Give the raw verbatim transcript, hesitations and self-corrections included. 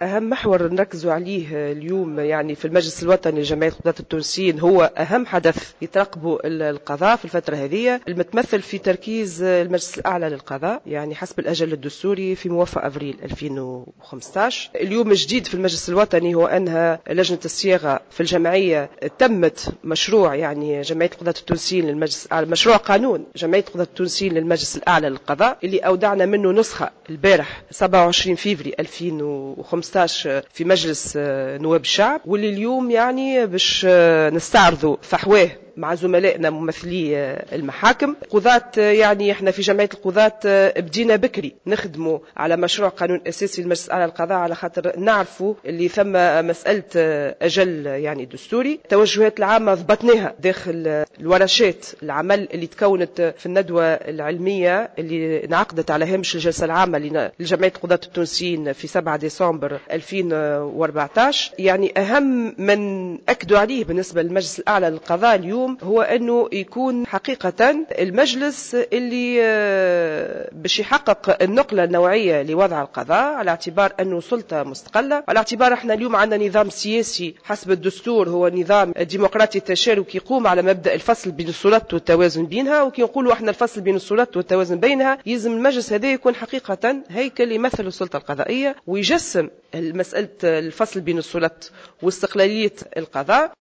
أهم محور نركزوا عليه اليوم يعني في المجلس الوطني لجمعية القضاة التونسيين هو أهم حدث يترقبوا القضاء في الفترة هذه، المتمثل في تركيز المجلس الأعلى للقضاء يعني حسب الأجل الدستوري في موافقة أفريل ألفين وخمسة عشر. اليوم الجديد في المجلس الوطني هو أنها لجنة الصياغة في الجمعية تمت مشروع يعني جمعية القضاة التونسيين للمجلس الأعلى، مشروع قانون جمعية القضاة التونسيين للمجلس الأعلى للقضاء اللي أودعنا منه نسخة البارح سبعة وعشرين فيفري ألفين وخمسة عشر في مجلس نواب الشعب، واللي اليوم يعني باش نستعرضوا فحواه مع زملائنا ممثلي المحاكم. قضاة يعني احنا في جمعية القضاة بدينا بكري نخدموا على مشروع قانون اساسي للمجلس الاعلى للقضاء على خاطر نعرفوا اللي ثم مسألة اجل يعني دستوري. التوجهات العامة ضبطناها داخل الورشات العمل اللي تكونت في الندوة العلمية اللي انعقدت على هامش الجلسة العامة لجمعية القضاة التونسيين في سبعة ديسمبر ألفين وأربعة عشر. يعني اهم من اكدوا عليه بالنسبة للمجلس الاعلى للقضاء اليوم هو أنه يكون حقيقة المجلس اللي باش يحقق النقلة النوعية لوضع القضاء على اعتبار أنه سلطة مستقلة، على اعتبار احنا اليوم عندنا نظام سياسي حسب الدستور هو نظام ديمقراطي تشاركي يقوم على مبدأ الفصل بين السلطات والتوازن بينها، وكي نقولوا احنا الفصل بين السلطات والتوازن بينها يلزم المجلس هذا يكون حقيقة هيكل يمثل السلطة القضائية ويجسم مسألة الفصل بين السلطات واستقلالية القضاء.